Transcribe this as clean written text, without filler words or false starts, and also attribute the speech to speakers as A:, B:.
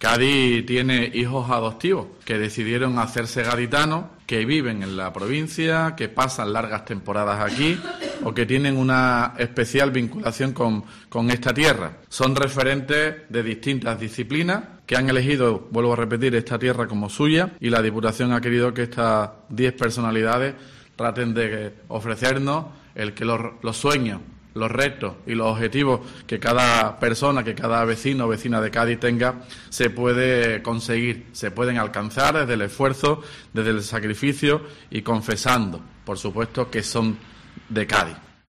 A: Cádiz tiene hijos adoptivos que decidieron hacerse gaditanos, que viven en la provincia, que pasan largas temporadas aquí o que tienen una especial vinculación con esta tierra. Son referentes de distintas disciplinas que han elegido, vuelvo a repetir, esta tierra como suya, y la Diputación ha querido que estas 10 personalidades traten de ofrecernos el que los sueños, los retos y los objetivos que cada persona, que cada vecino o vecina de Cádiz tenga, se puede conseguir, se pueden alcanzar desde el esfuerzo, desde el sacrificio y confesando, por supuesto, que son de Cádiz.